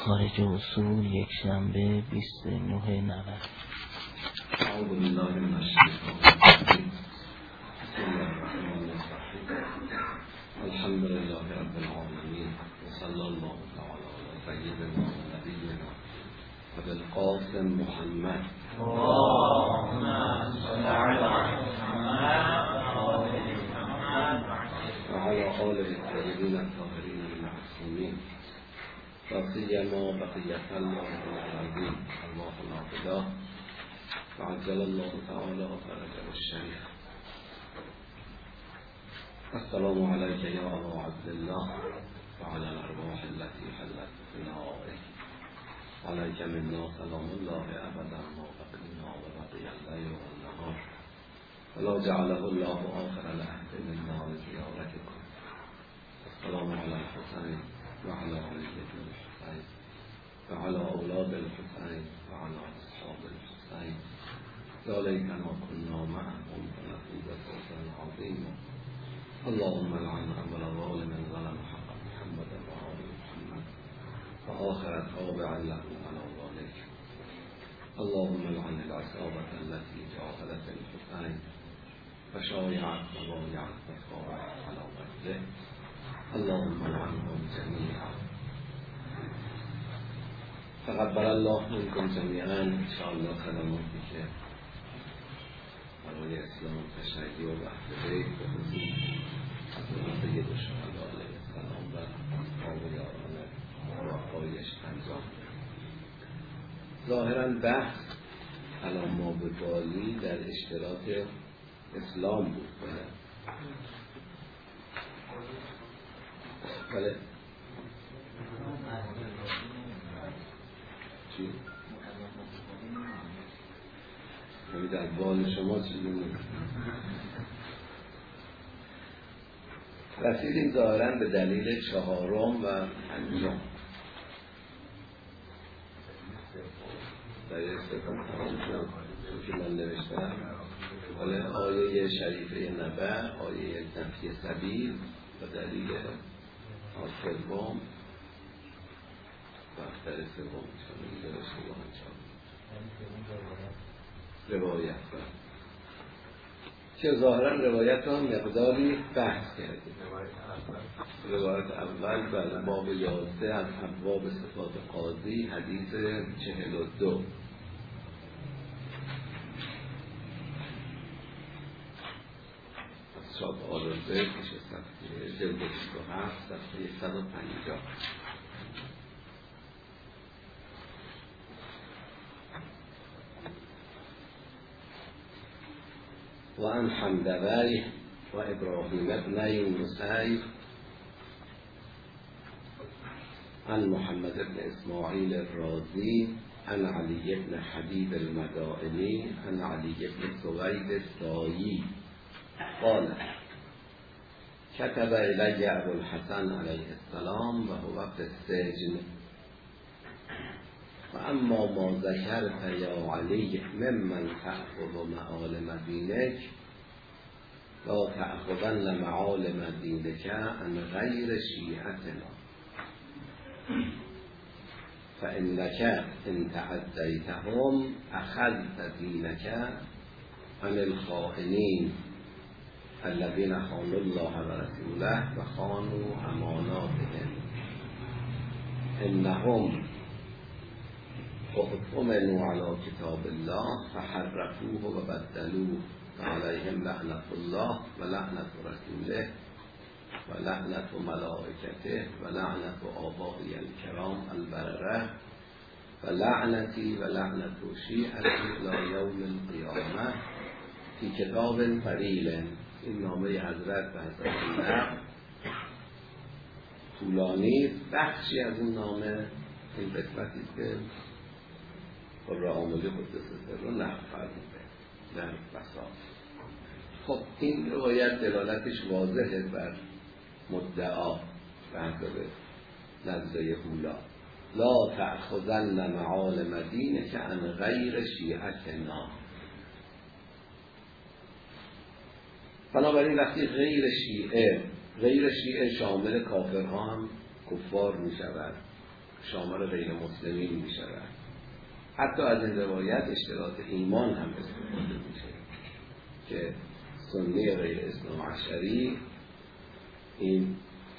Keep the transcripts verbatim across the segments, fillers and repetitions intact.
خارج اصول یک شنبه بیست و نه نود. اعوذ بالله من الشیطان الرجیم. بسم الله الرحمن الرحیم. الحمد لله رب العالمین و صلی الله تعالی علی سیدنا و نبینا و بالقاسم محمد اللهم صل علی محمد و علی آله الطاهرین الطاهرین المعصومین لا سیما بقیة الله العظیم الله العظیم وعجل الله تعالى فرجه الشريف. السلام عليك يا أبا عبد الله وعلى الأرواح التي حلت في نهارك. عليك منا سلام الله أبدا ما بقينا وبقي الليل والنهار ولا جعله الله آخر العهد منا لزيارتكم. السلام على الحسين وعلى علي بن الحسين وعلى أولاد الحسين وعلى أصحاب الحسين. يا ليتنا كنا معهم فنفوز فوزا عظيما. اللهم لعن أول ظالم ظلم حق محمد وآل محمد وآخر تابع له على ذلك. اللهم لعن العصابة التي جاهدت الحسين فشايعت وبايعت وصارت على قتله. اللهم لعنهم جميعا. تقبل الله منكم جميعا ان شاء الله. کلماتی که برای اسلام تشریع و وحدت بیت به خصوص حضرت سید الشهدا علیه السلام و اصحاب و یاران وفایش انجام. ظاهرا بحث الان ما به بالی در اشتراک اسلام بود. بله چی؟ یعنی در بال شما چیزی نیست. رسیدیم ظاهرا به دلیل چهارم و پنجم. دلیل سوم تمام شد که من نوشتم. ولی آیه شریفه نبع، آیه نفی سبیل و دلیل سوم بختر سوم چون درسته با انجام روایت کرد که ظاهرا روایت هم مقداری بحث کردیم. روایت اول بر باب یازده از ابواب صفات قاضی حدیث چهل و دو. شاد آرزه کشه صفحه جلد بیست و هفت صفحه صد و پنجاه. و عن حمدوی و ابراهیم ابن موسی عن محمد بن اسماعیل الرازی عن علی بن حبیب المدائنی عن علی بن سوید السایی قال كتب إلي أبو الحسن عليه السلام وهو في السجن فأما ما ذكرت يا علي ممن تأخذ معالم دينك لا تأخذن معالم دينك عن غير شيعتنا فإنك إن تعديتهم أخذت دينك عن الخائنين الذين خانوا الله ورسوله وخانوا اماناتهم انهم اؤتمنوا على كتاب الله فحرفوه وبدلوه فعليهم لعنة الله ولعنة رسوله ولعنة ملائكته ولعنة آبائي الكرام البررة ولعنتي ولعنة شيعتي إلى يوم القيامة في كتاب طويل. این نامه حضرت به حضرت نقل طولانی. بخشی از این نامه این قسمتی که قرآن عاملی قدس سر رو نقل فرموده در بساط. خب این روایت دلالتش واضحه بر مدعا به حضرت نزده اولا لا تأخذن معالم دینک عن غیر شیعتنا. بنابراین وقتی غیر شیعه غیر شیعه شامل کافرها هم کفار می شود، شامل غیر مسلمین می شود. حتی از این روایت اشتراط ایمان هم استفاده میشه که سنی غیر اسلام عشری این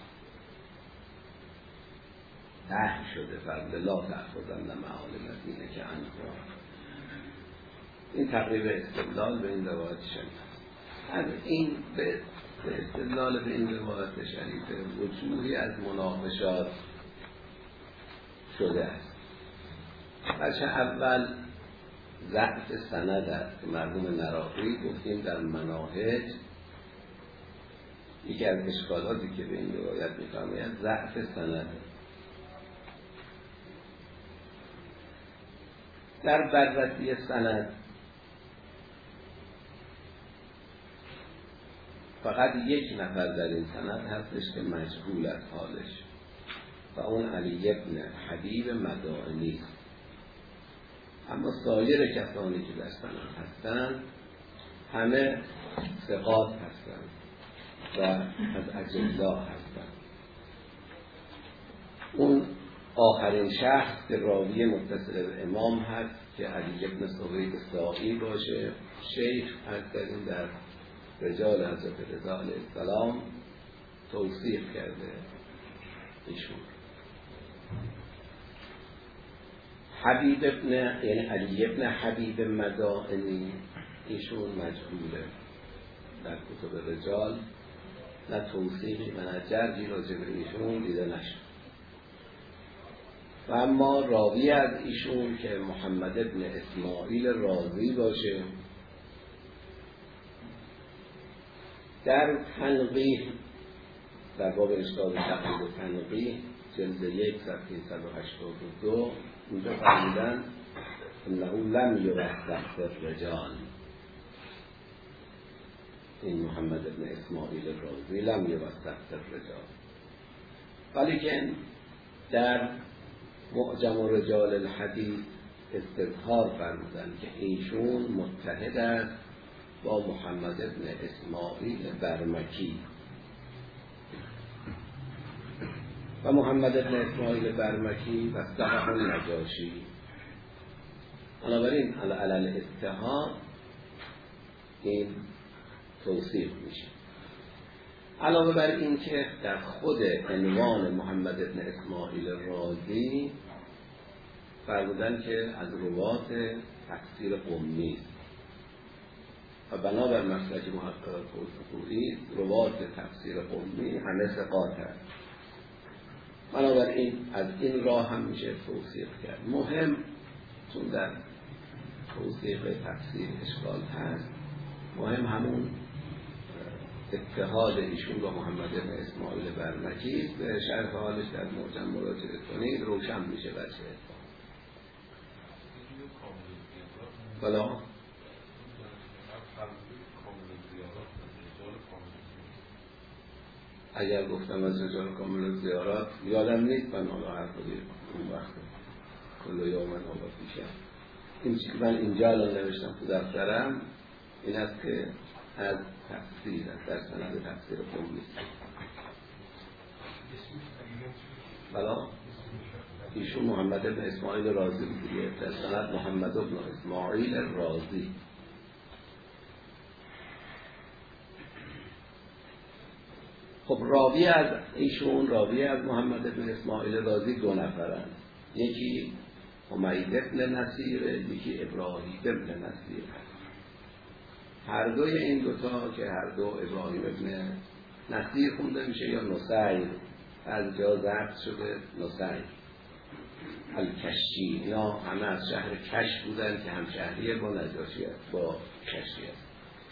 نهی شده فرد لا تأخذن معالم دینه که انها. این تقریب استدلال به این روایت شریف. این به استدلال به این روایت شریف وجوهی از مناقشات شده است. بچه اول ضعف سند است که مرحوم نراقی گفتیم در مناهج یکی از اشکالاتی که به این روایت می‌فرماید ضعف سند. در بررسی سند فقط یک نفر در این سند هستش که مجهول از حالش و اون علی ابن حبیب مدائنی است. اما سایر کسانی که در سند هستند همه ثقات هستند و از اجزا هستند. اون آخرین شخص که راوی متصل به امام هست که علی ابن سوید سائی باشه، شیخ هست کردیم در رجال حضرت رضا علیه السلام توصیف کرده ایشون. حبیب ابن یعنی علی ابن حبیب مدائنی ایشون مجهوله در کتب رجال، نه توصیفی و نه جرحی راجع به ایشون دیده نشد. و اما راوی از ایشون که محمد ابن اسماعیل رازی باشه، در تنقیح در باب اشکال تقلید و تنقیح جلد یک صفحه صد و هشتاد و دو اینجا فرمودن انه لم یوثق فی الرجال، این محمد ابن اسماعیل رازی لم یوثق فی الرجال، ولیکن در معجم رجال الحدیث استظهار فرمودن که ایشون متحد است با محمد ابن اسماعیل برمکی و محمد ابن اسماعیل برمکی و صحح النجاشی. بنابراین علی الاتحاد این توصیف میشه. علاوه بر این که در خود عنوان محمد ابن اسماعیل رازی فرمودن که از روات تفسیر قمی است و بنابر مسلک محقق الفقوهی روات تفسیر قمی همه ثقات هست. بنابراین از این راه هم میشه توصیف کرد. مهم چون در توصیف تفسیر اشکال هست، مهم همون اتحاد ایشون با محمد بن اسماعیل برمکی به شرح حالش در معجم مراجعه کنید روشن میشه بچه اتحاد. بلا اگر گفتم از رجال کامل زیارات یادم نیست، من حالا هر خودی اون وقت کل یوم من آبا پیشم. این چی که من اینجا الان نوشتم تو دفترم این است که از تفسیر از در سند تفسیر قمی بلا ایشون محمد بن اسماعیل رازی بودیه، در سند محمد بن اسماعیل رازی. خب راوی از ایشون راوی از محمد بن اسماعیل رازی دو نفرند، یکی حمید بن نصیر، یکی ابراهیم بن نصیر. هر دوی این دوتا که هر دو ابراهیم بن نصیر خونده میشه یا نصیر، از جا ضبط شده نصیر الکشی، اینا همه از شهر کش بودن که همشهریه با نجاشی است، با کشی است.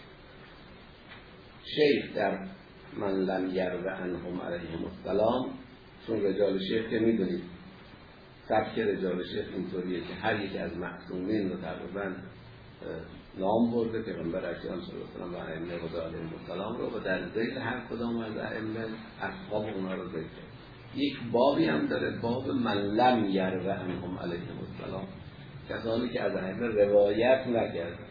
شیخ در من لم یرو عنهم علیهم السلام، چون رجال شیخ که میدونید سبک رجال شیخ اینطوریه که هر یک از معصومین رو تقریبا نام برده پیغمبر اکرم صلی الله علیه و آله و ائمه خدا علیهم السلام رو و در ذکر هر کدام از ائمه اصحاب اونا رو ذکر. یک بابی هم داره، باب من لم یرو عنهم علیهم السلام، کسانی که از ائمه روایت نکردن.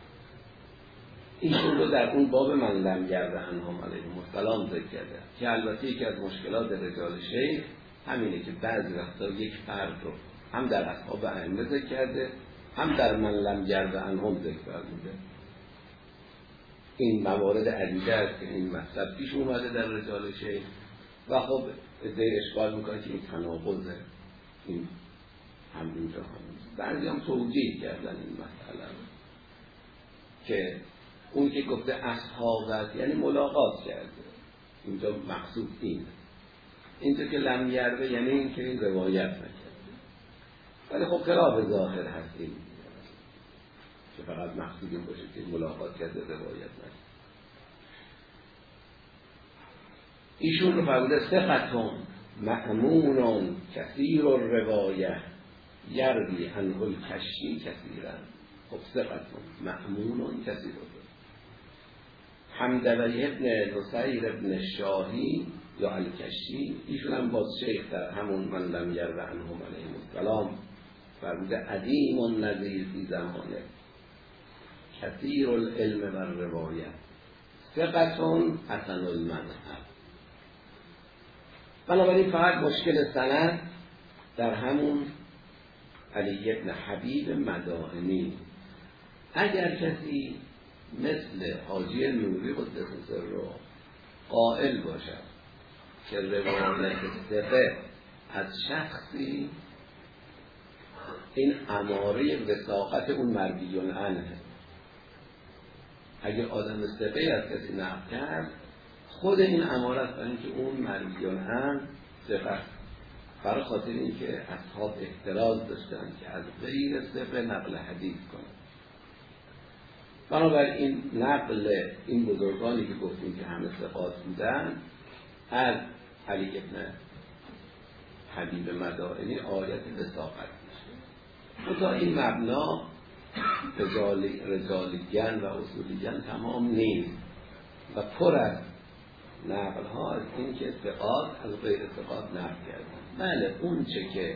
ایشون رو در اون باب من لم یرو عنهم علیهم السلام ذکر کرده که البته یکی از مشکلات رجال شیخ همینه که بعضی وقتا یک فرد رو هم در اصحاب ائمه ذکر کرده، هم در من لم یرو عنهم ذکر فرموده. این موارد عدیده است که این مطلب پیش اومده در رجال شیخ و خب ادعای اشکال میکنه که این تناقضه، این هم اینجا هم بعضی هم توجیه کردن این مسئله که اون که گفته اصحابت یعنی ملاقات کرده، اینجا مقصود این، اینجا که لم یرو یعنی این که این روایت نکرده، ولی خب خلاف ظاهر هست این که فقط مقصود این باشه که ملاقات کرده روایت نکرده. ایشون رو فرموده ثقتون مأمونون کثیر الروایه یروی عنه الکشی کثیرا. خب ثقتون مأمونون کثیر الروایه. حمدوی ابن نصیر ابن شاهی یا الکشی، ایشون هم باز شیخ در همون من لم یرو عنهم علیهم السلام فرموده عدیم النظیر فی زمانه کثیر العلم و الروایه ثقتون حسن المذهب. بنابراین فقط مشکل سند در همون علی ابن حبیب مدائنی. اگر کسی مثل حاجی نوری قدس سره قائل باشد که روایت ثقه از شخصی این اماره وثاقت اون مروی عنه، اگه آدم ثقه از کسی نقل کرد خود این اماره است برای اینکه اون مروی عنه ثقه، برای خاطر اینکه اصحاب احتراز داشتن که از غیر ثقه نقل حدیث کنند. بنابراین نقل این بزرگانی که گفتیم که همه ثقات بودن از علی ابن حبیب مدائنی آیت وثاقت میشه. تا این مبنا رجالیگن و اصولیگن تمام نیست و پر از نقل ها از این که ثقات از غیر ثقات نقل کردن. بله اون چه که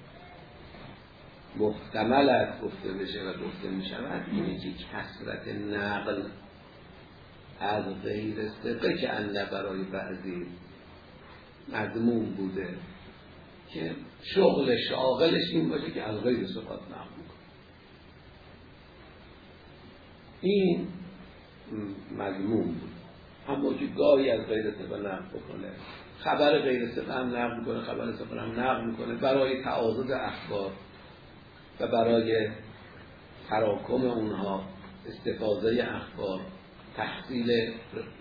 محتمل است گفته بشه و گفته می شود اینه که کثرت نقل از غیر ثقه که انده برای بعضی مضمون بوده که شغل شاغلش این باشه که از غیر ثقات نقل کنه. این مضمون بود، اما که گاهی از غیر ثقه نقل بکنه، خبر غیر ثقه هم نقل کنه، خبر ثقه هم نقل میکنه برای تعاضد اخبار و برای تراکم اونها، استفاده اخبار، تحصیل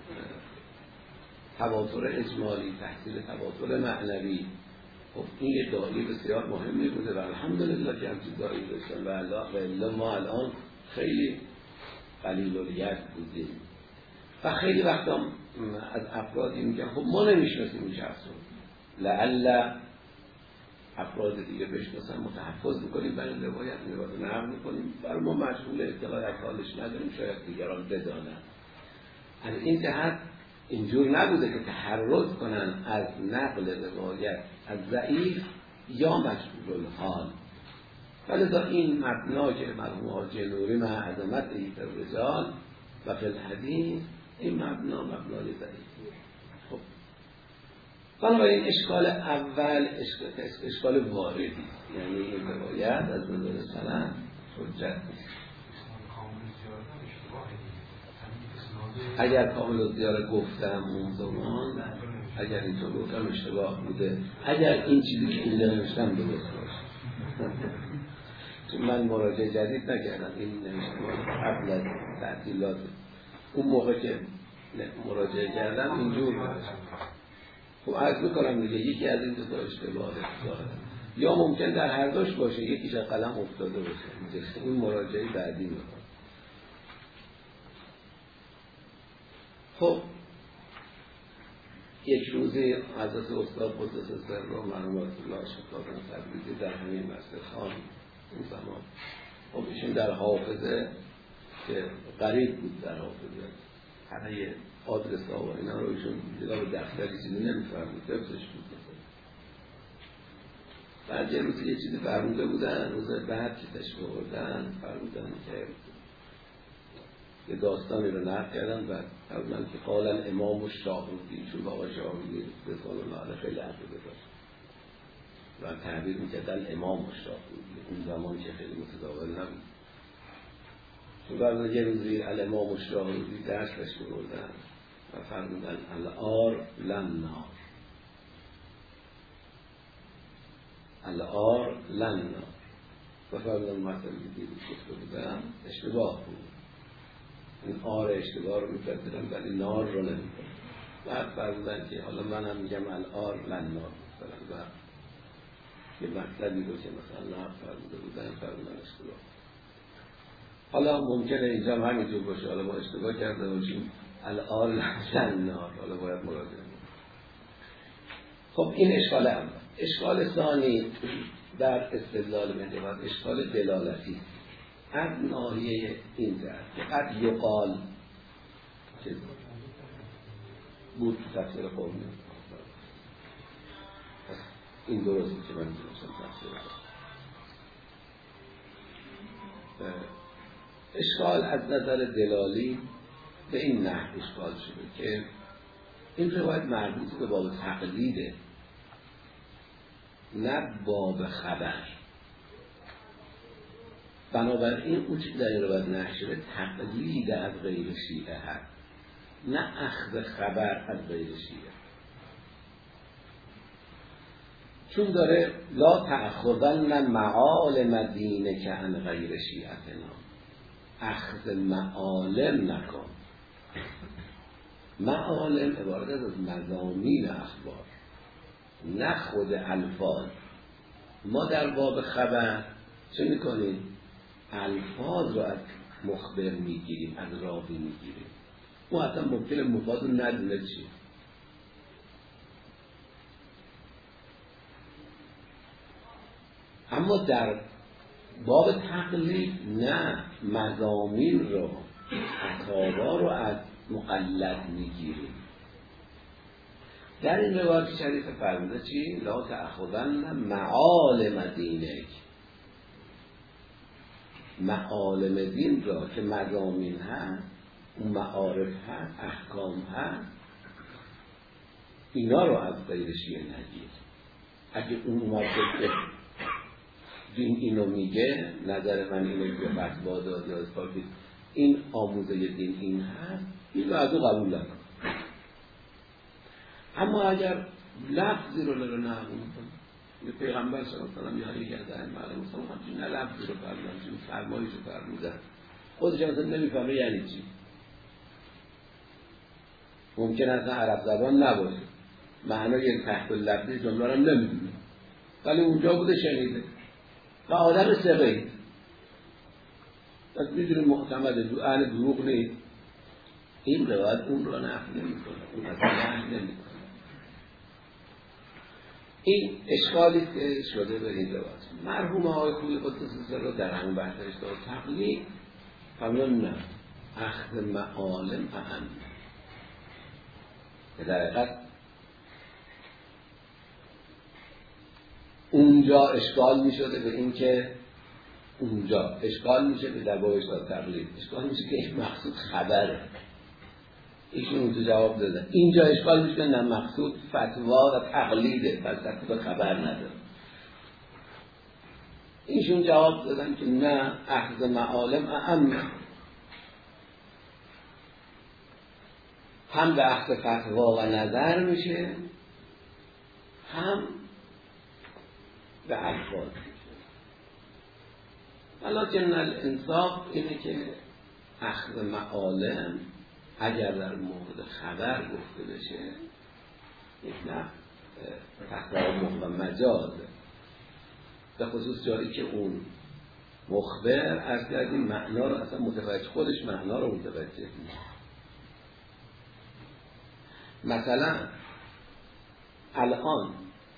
تواتر اجمالی، تحصیل تواتر معنوی. خب این یه دایی بسیار مهمی بوده و الحمدلله که همچین دایی داشتن و الله ما الان خیلی قلیل الید بودیم و خیلی وقتا از افرادی میگن خب ما نمیشناسیم این شخص رو، لعل افراد دیگه بشناسن متحفظ میکنیم برای روایت روایت نقل میکنیم، برای ما مشغول اطلاع از حالش نداریم، شاید دیگران بدانن. از این جهت اینجور نبوده که تحرز کنن از نقل روایت از ضعیف یا مشغول الحال. ولذا این مبنا که مرحوم حاجی نوری مع عظمت ایت الرجال و فی الحدیث، این مبنا مبنای ضعیفی. خب بنابراین اشکال اول اشکال, اشکال واردی، یعنی این روایت از نظر سند حجت نیست. اگر کامل الزیاره گفتم اون زمان، اگر اینطور گفتم اشتباه بوده، اگر این چیزی که اینجا نوشتم درست باشه. چون من مراجعه جدید نکردم، این نوشتم قبل از تعطیلات، اون موقع که مراجعه کردم اینجور نوشتم. خب عرض میکنم دیگه یکی از این دو تا اشتباه داره، یا ممکن در هر دوش باشه، یکیش از قلم افتاده باشه، این مراجعه بعدی میکنم. خب یک روزی حضرت استاد قدس سره مرحوم الله شفاعت تبریزی در همین مسجد خان اون زمان، خب ایشون در حافظه که قریب بود در حافظه همه آدرس ها و اینا رو ایشون دیگه به دفتری چیزی نمیفرمود، حفظش بود. بعد یه روزی یه چیزی فرموده بودن، روز بعد که تشبه بردن فرمودن که یه داستانی رو نقل کردن و فرمودن که قال الامام الشاهرودی، چون بابا شاهرودی رضوان الله علیه خیلی عقیده داشت، و تعبیر میکردن امام مشتاق بود. اون زمان که خیلی متداول نبود. تو بعد یه روزی الامام مشتاق بودی درس بشته بردن و فرمودن الار لن نار، الار لن نار. و فرمودن مطلبی که دیدی گفته بودن اشتباه بود. این آر اشتباه رو می‌کردن ولی نار رو نمی‌کنن. بعد فرمودن که حالا من هم میگم الار لن نار مثلا و یه مطلبی رو که مثلا نه فرموده بودن فرمودن اشتباه. حالا ممکنه اینجا هم همینجور باشه، حالا ما اشتباه کرده باشیم الار لن نار، حالا باید مراجعه کنیم. خب این اشکال اول. اشکال ثانی در استدلال محتویات اشکال دلالتی از ناحیه این طرف که قد یقال بود تو تفسیر قومی این درستی که من می‌دونستم تفسیر قومی. اشکال از نظر دلالی به این نحو اشکال شده که این روایت مربوط به باب تقلیده نه باب خبر. بنابراین اون چیز در این روایت نقل شده تقلید از غیر شیعه هست، نه اخذ خبر از غیر شیعه. چون داره لا تأخذن معالم دینک عن غیر شیعتنا، اخذ معالم نکن. معالم عبارت از مضامین اخبار نه خود الفاظ. ما در باب خبر چه میکنیم؟ الفاظ رو از مخبر میگیریم، از راوی میگیریم. او حتی ممکنه مفاد رو ندونه چیه. اما در باب تقلید نه، مضامین رو اتابا رو از مقلد میگیریم. در این روایت شریف فرموده چی؟ لا تأخذن معالم دینک، معالم دین را که مضامین هست، اون معارف هست، احکام هست، اینا رو از غیر شیعه نگیر. اگه اون اومده که دین اینو میگه، نظر من اینه که فتوا داد یا اثبات این آموزه دین این هست، این رو از او قبول نکن. اما اگر لفظی رو لرو نقل میکنه، یه پیغمبر صلی الله علیه و آله یا یکی از ائمه علیهم السلام همچین نه لفظی رو فرمودن، چون فرمایش رو فرمودن، خودش اصلا نمیفهمه یعنی چی. ممکن است عرب زبان نباشه، معنای تحت اللفظی جمله رو نمیدونه، ولی اونجا بوده شنیده و آدم ثقه‌ای، پس میدونه معتمده، دو اهل دروغ نیست. این روایت اون رو نقل نمیکنه، اون اصلا نقل نمیکنه. این اشکالی که شده به این روایت. مرحوم آقای خویی قدس سره در همون بحث اشتباه تقلید فرمودن نه، اخذ معالم اهم. که در حقیقت اونجا اشکال می شده به این که اونجا اشکال می شده در باب اشکال تقلید، اشکال می شده که این مقصود خبره. ایشون اونجا جواب دادن. اینجا اشکال می شده نه، مقصود فتوا و تقلیده، فلسفه به خبر نداره. ایشون جواب دادن که نه، اخذ معالم اهم، هم به اخذ فتوا و نظر میشه، هم به الفاظ میشه. ولکن الانصاف اینه که اخذ معالم اگر در مورد خبر گفته بشه یک نه تفاهم و مجازه، به خصوص جایی که اون مخبر از کردیم معنا رو اصلا متوجه، خودش معنا رو متوجه نیست. مثلا الان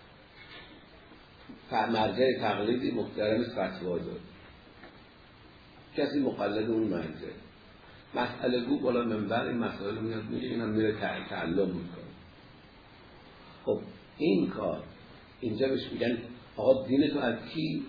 مرجع تقلیدی محترم فتوا داد، کسی مقلد اون مرجع، مسئله گو بالا منبر این مسائل رو میاد میگه، اینم میره تعلم میکنه. خب این کار اینجا بهش میگن آقا دین تو از کی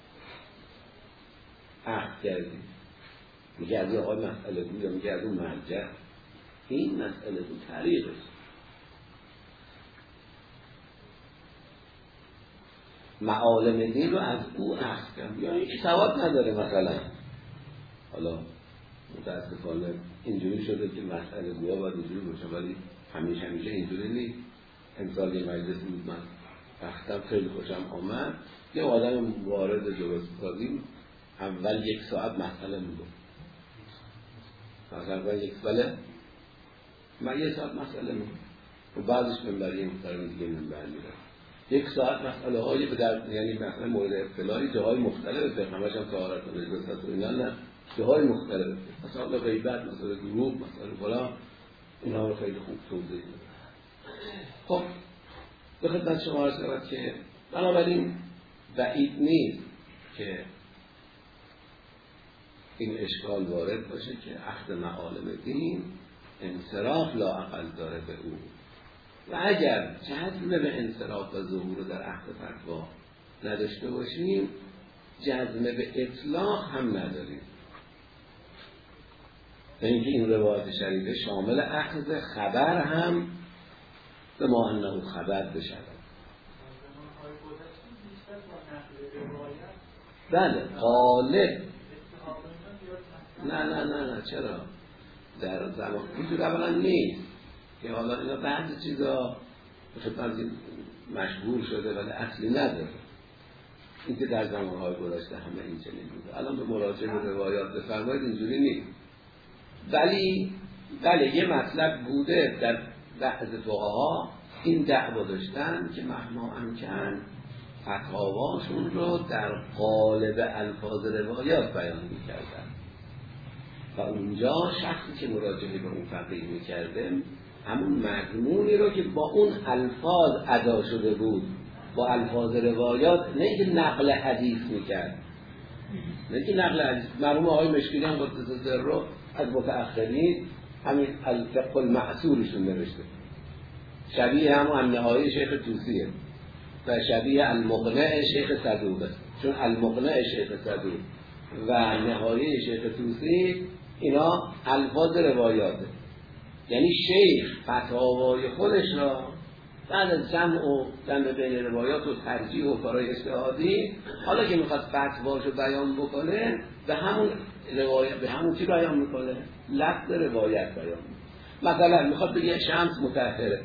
اخذ کردی؟ میگه از آقا مسئله گو یا میگه از اون مرجع. این مسئله گو طریقش معالم دین رو از او اخذ کرد. یا اینکه سواد نداره مثلا. حالا متاسفانه اینجوری شده که مسئله گویا باید اینجوری باشه، ولی همیشه همیشه اینجوری نیست. امسال یه مجلسی بود، من رفتم خیلی خوشم آمد، یه آدم وارد جلوس کردیم اول یک ساعت مسئله میگفت، مثلا یک ساله من یک ساعت مسئله میگفت و بعدش منبری این مختلف دیگه منبر میره یک ساعت مسئله های به در، یعنی مثلا مورد اطلاعی جاهای مختلف پیغمبرش هم طهارت و نجاست و اینا، نه جاهای مختلف، مثلا غیبت، مثلا دروغ، مثلا فلان، اینا رو خیلی خوب توضیح میده. خب به خدمت شما عرض کنم که بنابراین بعید نیست که این اشکال وارد باشه که اخذ معالم دین انصراف لااقل داره به او، و اگر جزم به انصراف و ظهور در اخذ فتوا نداشته باشیم جزم به اطلاق هم نداریم. اینکه این روایت شریفه شامل اخذ خبر هم به ما انه خبر بشود. بله غالب نه نه نه نه چرا در زمان اینجور اولا نیست که حالا اینا بعضی چیزا خدمت مشهور شده ولی اصلی نداره. این که در زمانهای گذشته همه این چنین بوده، الان به مراجعه به روایات بفرمایید اینجوری نیست. ولی بله یه مطلب بوده در بعض فقها این دعوا داشتن که مهما امکن فتاواشون رو در قالب الفاظ روایات بیان می‌کردن و اونجا شخصی که مراجعه به اون فقیه می‌کرده همون مضمونی رو که با اون الفاظ ادا شده بود با الفاظ روایات، نه اینکه نقل حدیث می‌کرد، نه اینکه نقل حدیث. مرحوم آقای مشکلی هم قدس سره از متأخرین همین الفقه المعصورشون نوشته، شبیه همون النهایی شیخ توسیه و شبیه المقنع شیخ صدوقه، چون المقنع شیخ صدوق و نهایی شیخ توسی اینا الفاظ روایاته، یعنی شیخ فتاوای خودش را بعد از جمع و جمع بین روایات و ترجیح و کارهای اجتهادی، حالا که میخواد فتواشو بیان بکنه به همون روایت به همون چی بیان میکنه؟ لفظ روایت بیان میکنه. مثلا میخواد بگه شمس مطهره،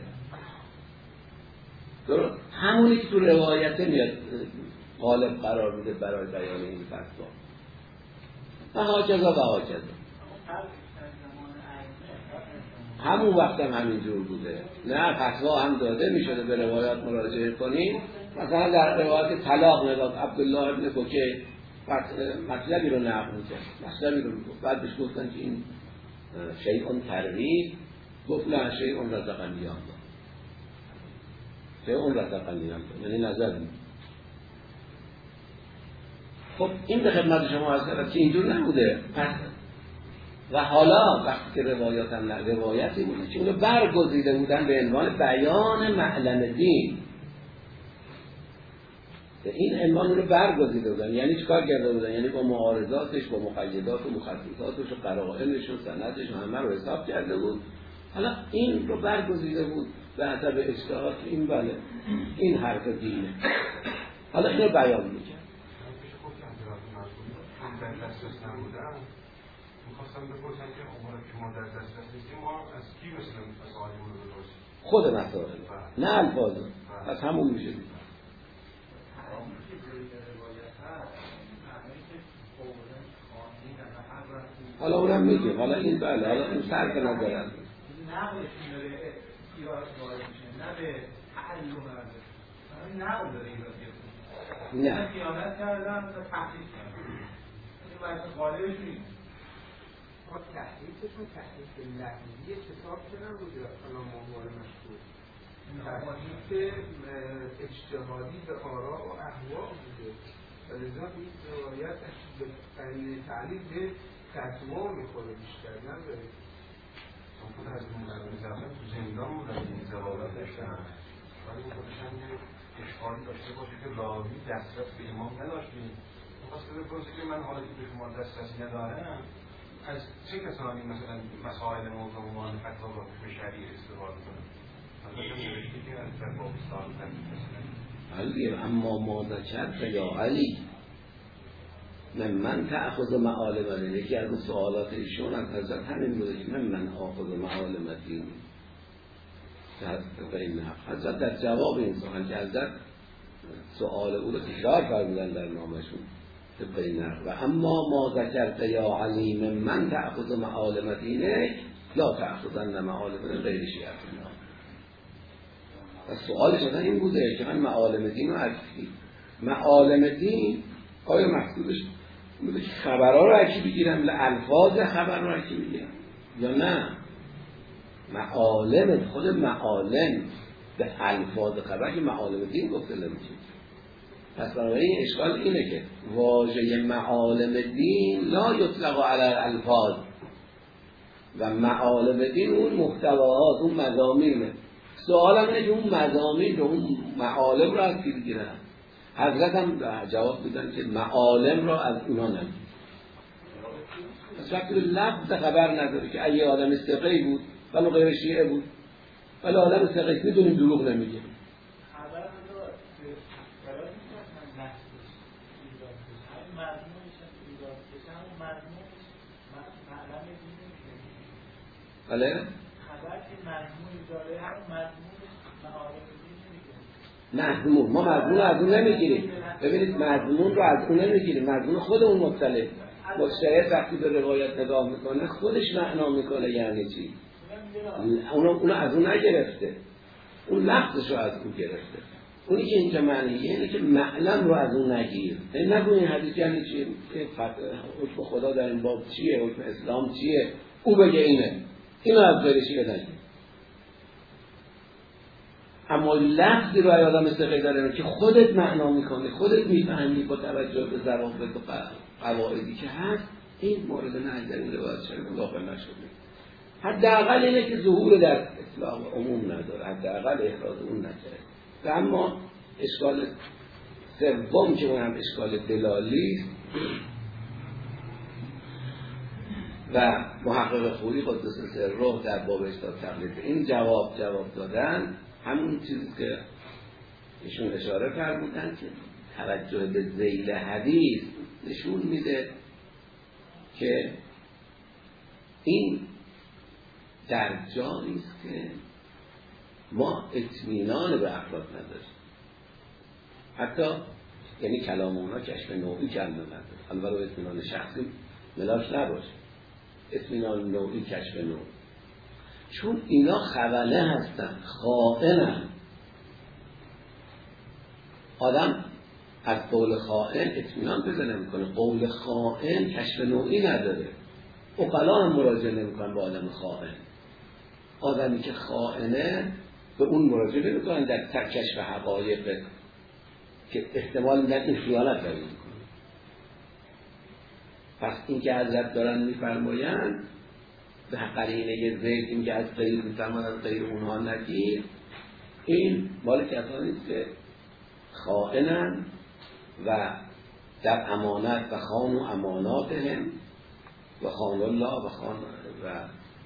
درست همونی که تو روایت میاد غالب قرار میده برای بیان این فتوا و هاکذا و هاکذا. همون وقت هم همینجور بوده، نه فتوا هم داده میشده به روایات مراجعه کنیم. مثلا در روایت طلاق نگاه عبدالله ابن بکه مطلبی رو نقل میکرد، مطلبی رو میگفت، بعد بهش گفتن که این شیء ترغیب، گفت نه شیء رزقنی الله، شیء رزقنی الله، یعنی نظر می. خب این به خدمت شما عرض کردم که اینجور نبوده. پس و حالا وقتی که روایات هم روایتی بوده که اونو برگزیده بودن به عنوان بیان معلم دین، این عنوان رو برگزیده بودن، یعنی چیکار کرده بودن؟ یعنی با معارضاتش، با مقیدات و مخصصاتش و قرائنش و سندش و همه رو حساب کرده بود. حالا این رو برگزیده بود به حسب اجتهاد، این بله این حرف دینه، حالا اینو بیان میکرد. میخواستم بپرسم که امور که ما در دسترس نیستیم ما از کی مثلا مسائلمون رو بپرسیم؟ خود مسائل نه الفاظ، پس همون میشه دید. حالا اونم میگه، حالا این بله، حالا این سر که نظر هست نقلشون داره ایراد وارد میشه، نه به تعلیم ورده این نقل داره ایراد نه خیانت کردن تا تحقیق کردن این وقت غالبش نیست. ما تحقیقشون تحقیق لحظی کتاب چنان رو در کلام موضوع مشهور تحقیق اجتهادی به آراء و احوال بوده و لذا این روایت به قرینه تعلیق به فتوا میخوره بیشتر نداره. خود از اون زمان تو زندان بودن این زوالات داشتن، ولی خودشن یه اشکالی داشته باشه که راوی دسترس به امام نداشتیم. میخواسته بپرسه که من حالا که به شما دسترسی ندارم از چه کسانی مثلا مسائل موضوع عنوان فتوا رو به شریع استفاده کنم؟ مثلا نوشته که از در بابستان مثلا علی اما ما ذکرت یا علی من من تأخذ معالم دین. یکی از سوالات ایشون از حضرت همین بوده که من من آخذ معالم دین. حضرت در جواب این سوال که حضرت سوال او رو تکرار فرمودن در نامشون و اما ما ذکرت یا علی من من تأخذ معالم دینک لا تأخذن معالم غیر شیعتنا. و سوالش اصلا این بوده که من معالم دین رو از کی؟ معالم دین آیا محدودش بوده که خبرها رو از کی بگیرم؟ الفاظ خبر رو از کی بگیرم یا نه معالم خود معالم به الفاظ خبر که معالم دین گفته نمیشه. پس بنابراین اشکال اینه که واژه معالم دین لا یطلق علی الالفاظ و معالم دین اون محتواهات اون مضامینه. سوالم اینه که اون مضامین و اون معالم رو از کی بگیرن؟ حضرت هم جواب میدن که معالم رو از اونا نمیگیرن. پس وقتی لفظ خبر نداره که اگه آدم ثقه‌ای بود ولو غیر شیعه بود ولی آدم ثقه‌ای میدونیم دروغ نمیگه. بله؟ خبر که مضمون داره هم مضمونش معالم دین نمیگه. مضمون ما مضمون رو از اون نمیگیریم. ببینید مضمون رو از اون نمیگیریم. مضمون خود اون مختلف. مجتهد وقتی به روایت نگاه میکنه خودش معنا میکنه یعنی چی؟ اونو اونو از اون نگرفته. اون لفظش رو از اون گرفته. اونی که اینجا معنیه اینه که معلم رو از اون نگیر. این نگو این حدیث یعنی چیه؟ حکم خدا در این باب چیه؟ حکم اسلام چیه؟ او بگه اینه. اینو از غیرشی بدن. اما لفظی رو آدم ثقه داره که خودت معنا میکنه، خودت میفهمی با توجه به ضوابط و قواعدی که هست، این مورد نهی در این روایت شریف داخل نشده. حداقل اینه که ظهور در اطلاق عموم نداره، حداقل احراز اون نکرده. و اما اشکال سوم که اون هم اشکال دلالی و محقق خوری قدس سره در باب اجتهاد تقلید این جواب جواب دادن، همون چیزی که ایشون اشاره فرمودن که توجه به ذیل حدیث نشون میده که این در جایی است که ما اطمینان به افراد نداریم. حتی یعنی کلام اونا کشف نوعی کلمه نداره، البته اطمینان شخصی ملاش نباشه، اطمینان نوعی کشف نوعی، چون اینا خبله هستن، خائنن. آدم از قول خائن اطمینان پیدا نمیکنه. قول خائن کشف نوعی نداره. عقلا هم مراجعه نمیکنن به آدم خائن. آدمی که خائنه به اون مراجعه نمیکنن در کشف حقایق که احتمال میدن این خیانت داره میکنه. پس این که حضرت دارن میفرمایند به قرینه زید، این که از غیر میفرمان از غیر اونها نگیر، این مال کسانی است که خائنن و در امانت و خان و اماناتهم و خان الله و خان و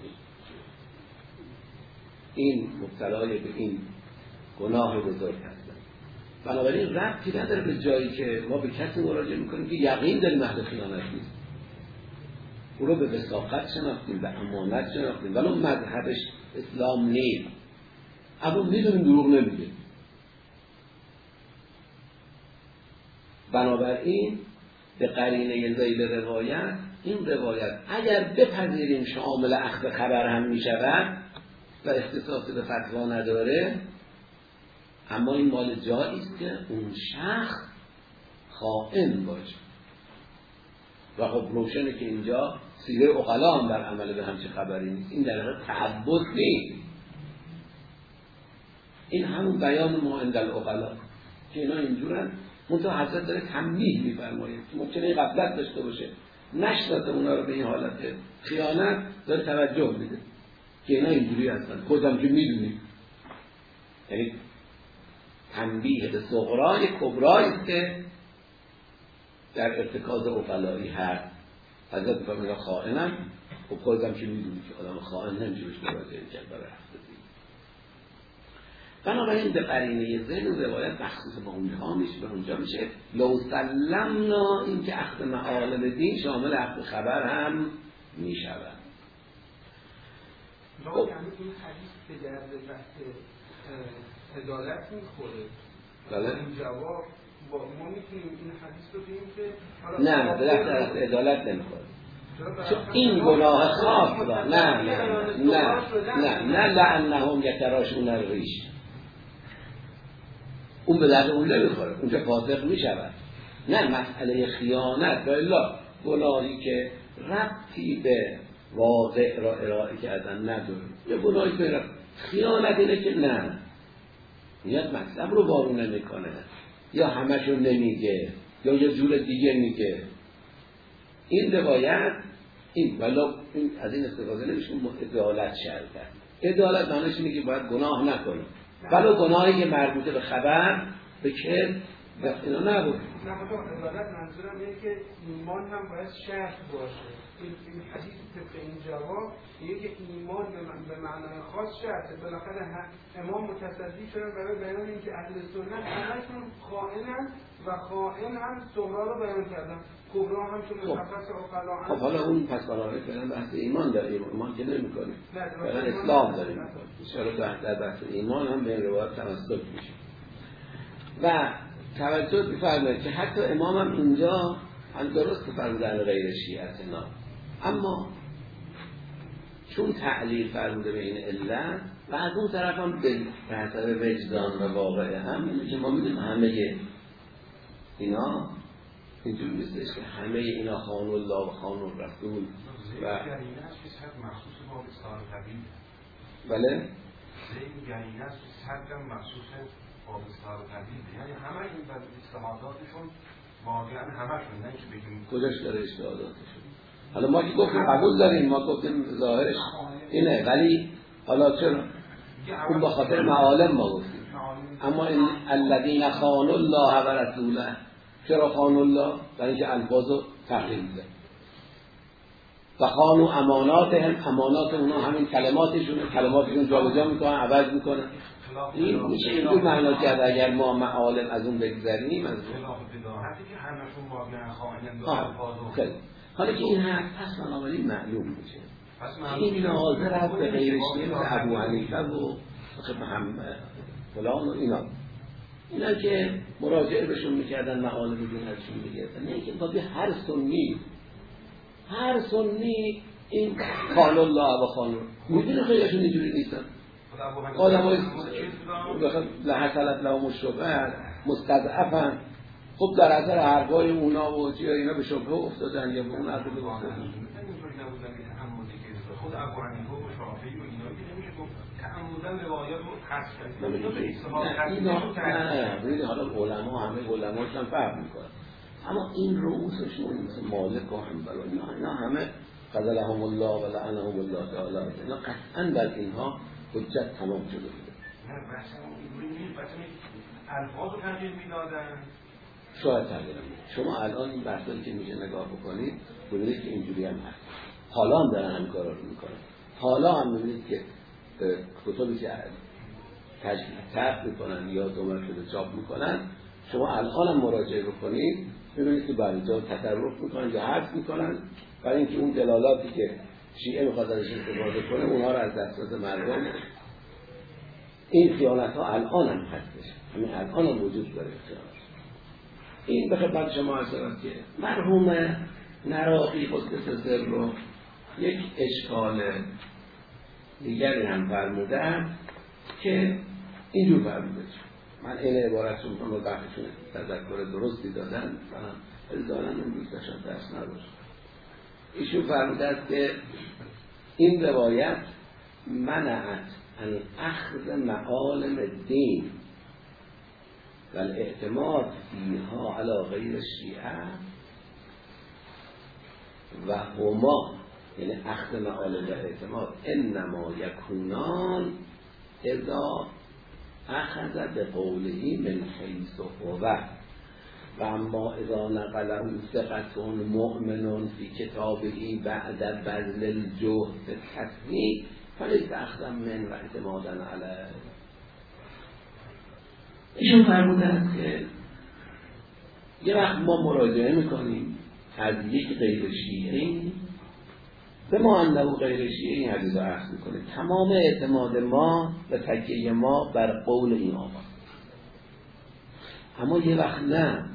این مبتلای به این گناه بزرگ هستن. بنابراین ربطی نداره به جایی که ما به کسی مراجعه میکنیم که یقین داریم اهل خیانت نیست، او رو به وثاقت شناختیم، به امانت شناختیم، ولی مذهبش اسلام نیست، اما میدونیم دروغ نمیگه. بنابراین به قرینه ذیل روایت، این روایت اگر بپذیریم شامل اخذ خبر هم میشود و اختصاص به فتوا نداره، اما این مال جایی است که اون شخص خائن باشه. و خب روشنه که اینجا سیره عقلا هم در عمل به همچه خبری نیست. این در حقیقت تعبد نیست، این همون بیان ما عند العقلا که اینا اینجورن. منتها حضرت داره تنبیه می‌فرماید که ممکنه غفلت داشته باشه، نشناسه اونا رو به این حالت خیانت، داره توجه میده که اینا اینجوری هستن، خودم که میدونی. یعنی تنبیه به صغرای کبرایی است که در ارتکاز عقلایی هست. حضرت می‌فرماید خائنم، خب خودم که میدونی که آدم خائن نمیشه بهش مراجعه کرد برای حفظ دین. بنابراین به قرینه ذهن روایت مخصوص به اونجا میشه، به اونجا میشه لو سلمنا، این که اخذ معالم دین شامل اخذ خبر هم میشود. یعنی این حدیث به درد بحث عدالت میخوره. بله. این جواب با ما میتونیم این حدیث رو بگیم که نه به درد عدالت نمیخوره. چون این گناه خاص را نه نه نه نه نه لعنهم یتراشون الریش، اون به درد اون نمیخوره، اونجا فاسق میشود. نه مسئله خیانت الا گناهی که ربطی به واقع را ارائه کردن نداره، یه گناهی که خیانت اینه که نه میاد مطلب رو وارون نمیکنه یا همشو نمیگه یا یه جور دیگه میگه. این روایت این ولا این از این استفاده نمیشه عدالت شرط کرد. عدالت معنیش اینه که باید گناه نکنه، ولی گناهی که مربوطه به خبر به که اینا نبود. نه خب عدالت منظورم اینه که ایمان هم باید شرط باشه. این این حدیث طبق این جواب میگه که ایمان به معنای خاص شرطه. بالاخره امام متصدی شدن برای بیان اینکه اهل سنت همشون خائنن و خائن هم صغرا رو بیان کردن، کبرا هم چون مشخص عقلا. خب حالا اون پس برای فعلا بحث ایمان داریم، ایمان که نمی‌کنه، فعلا اسلام داریم. ان در بحث ایمان هم به روایت تمسک میشه و توجه بفرمایید که حتی امام هم اینجا هم درست فرمودن غیر شیعت اینا، اما چون تعلیل فرموده به این علت و از اون طرف هم به حسب وجدان و واقعه هم اینه که ما میدونیم همه اینا اینجور نیستش که همه اینا خان الله و خان الرسول و گرینه است که صد مخصوص با اصلاح طبیعی. بله؟ زین گرینه است که صد هم مخصوص با اصلاح طبیعی، یعنی همه این بعد اصلاحاتشون واقعا همشون، نه که بگیم کجاش داره اصلاحاتشون. حالا ما که گفتیم قبول داریم، ما گفتیم ظاهرش اینه، ولی حالا چرا؟ اون با خاطر معالم ما گفتیم. اما این الذین خانوا الله و رسوله، چرا خانوا الله؟ برای اینکه الفاظو تغییر میده و خانوا اماناتهم، امانات اونا همین کلماتشونه، کلماتشون جابجا میکنن، عوض میکنن. این میشه اینجور معنا کرد اگر ما معالم از اون بگذریم از اون بداهتی که همشون واقعا خائنن دو الفاظو. حالا که این حرف پس بنابراین معلوم میشه این ناظر از به غیر شیعه مثل ابو حنیفه و هم فلان و اینا اینا که مراجعه بهشون میکردن معالم بدون ازشون میگردن، نه که بابی هر سنی هر سنی این خان الله و خان میدونه خیلیشون اینجوری نیستن. آدم های لحسلت لهم الشبهه مستضعفن، خب در اثر حرفای اونا و چیه اینا به شبهه افتادن یا به اون عرضه افتادن. خود ابو حنیفه و شافعی و اینا که نمیشه گفت تعمدن روایات رو حذف کردن. نه نه حالا علما همه علماش هم فهم میکنن، اما این رؤوسشون مثل مالک و حنبل و اینا اینا همه قذلهم الله و لعنهم الله تعالی، اینا قطعا بر اینها حجت تمام شده بوده. نه بحث اینجوری نیست، بحث الفاظ رو تغییر میدادن. شاید تغییر میدادن. شما الان این بحثایی که میشه نگاه بکنید ببینید که اینجوری هم هست، حالا هم دارن همین کارا رو میکنن. حالا هم میبینید که کتابی که تجدید طرح میکنن یا دومر شده چاپ میکنن، شما الان هم مراجعه بکنید ببینید که برای جا تطرف میکنن یا حذف میکنن برای اینکه اون دلالاتی که شیعه میخواد ازش استفاده کنه اونها رو از دسترس مردم. این خیانت ها الان هم هستش، همین الان هم وجود داره خیانت. این به خدمت شما عرض کنم که مرحوم نراقی قدس سر رو یک اشکال دیگری هم فرمودن که اینجور فرموده. من این عبارت رو میکنم و بحثشون تذکر درستی دادن من دارن اون دوستشان درست نباشه. ایشون فرموده است که این روایت منعت ان اخذ معالم الدین و الاعتماد فیها علی غیر الشیعه و هما، یعنی اخذ معالم و اعتماد انما یکونان اذا اخذ به قوله من حیث هو و اما اذا نقله ثقة مؤمن فی کتابه بعد بذل الجهد تصدیق فلیس اخذا من و اعتمادا علیه. ایشون فرمودن که یه وقت ما مراجعه میکنیم از یک غیر شیعی به ما انه غیر شیعی این حدیث رو عرض میکنه، تمام اعتماد ما و تکیه ما بر قول این آقا. اما یه وقت نه،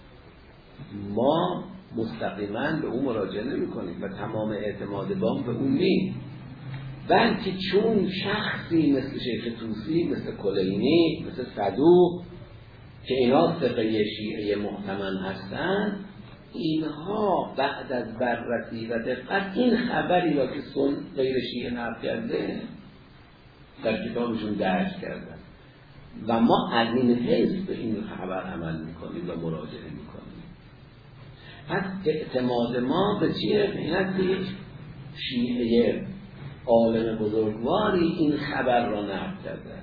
ما مستقیما به اون مراجعه نمی کنیم و تمام اعتماد ما به اون نیست، بلکه چون شخصی مثل شیخ طوسی، مثل کلینی، مثل صدوق که اینا ثقه شیعه محتمل هستن، اینها بعد از بررسی و دقت این خبری را که سن غیر شیعه نقل کرده در کتابشون درج کردن و ما از این حیث به این خبر عمل میکنیم و مراجعه میکنیم. پس اعتماد ما به چیه؟ به این است که یک شیعه عالم بزرگواری این خبر را نقل کرده،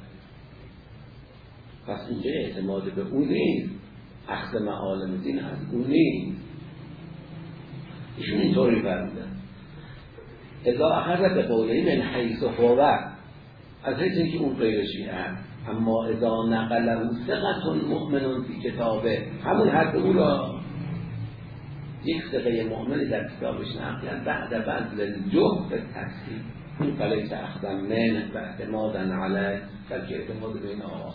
پس اینجا اعتماد به اون نیست، اخذ معالم دین از اون نیست. ایشون اینطوری فرمودن اذا اخذت به قوله من حیث هو، از حیث اینکه اون غیر شیعه هست، اما اذا نقله ثقة مؤمن فی کتابه، همون حد او را یک ثقه مؤمن در کتابش نقل کرد بعد بذل الجهد به تصحیح، این فلیس اخذ منه و اعتمادا علیه، بلکه اعتماد به این آقا.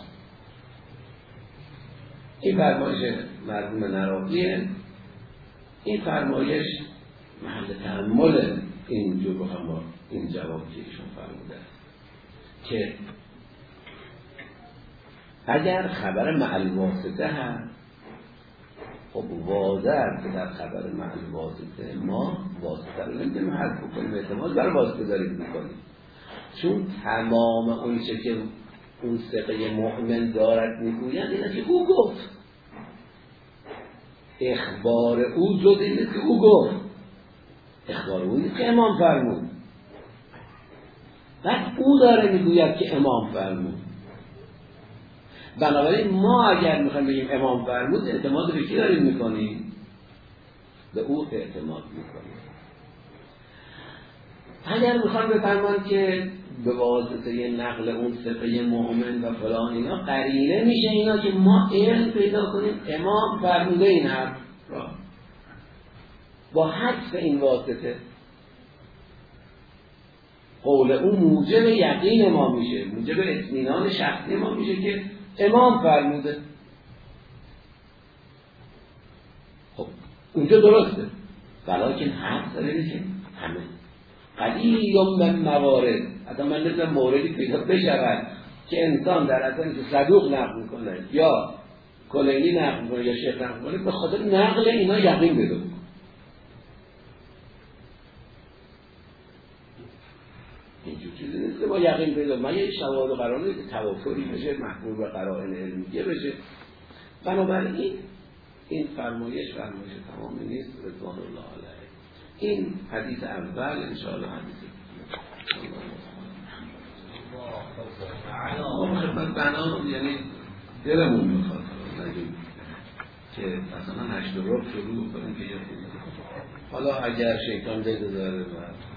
این فرمایش مرحوم نراقیه. این فرمایش محل تأمل این جو هم این جواب که ایشون فرموده که اگر خبر معل واسطه هست، خب واضح که در خبر معل واسطه ما واسطه رو نمیتونیم حذف بکنیم، اعتماد برای واسطه داریم میکنیم، چون تمام اون چه که اون ثقه مؤمن دارد میگویند اینه که او گفت، اخبار او جز اینه که او گفت، اخبار او اینه که امام فرمود، بعد او داره میگوید که امام فرمود. بنابراین ما اگر میخوایم بگیم امام فرمود، اعتماد به کی داریم میکنیم؟ به او اعتماد میکنیم. اگر میخوایم بفرمان که به واسطه نقل اون ثقه مؤمن و فلان اینا قرینه میشه اینا که ما علم پیدا کنیم امام فرموده این حرف را، با حذف این واسطه قول اون موجب یقین ما میشه، موجب اطمینان شخصی ما میشه که امام فرموده. خب اونجا درسته، ولیکن حق داره که همه قلیل من موارد، حتی من نمیدونم موردی پیدا بشود که انسان در اصلا که صدوق نقل میکنه یا کلینی نقل میکنه یا شیخ نقل میکنه به خاطر نقل اینا یقین پیدا میکنه. اینجور چیزی نیست ما یقین پیدا، من یه شواهد قرار نیست که توافری بشه، محمول به قرائن علمیه بشه. بنابراین این فرمایش فرمایش تمامی نیست، رضوان الله علیه. این حدیث اول انشاءالله حدیث ما خدمت بنا، یعنی دلمون میخواد نگیم که مثلا هشت و ربع شروع کنیم که یه خوبه. حالا اگر شیطان بده داره و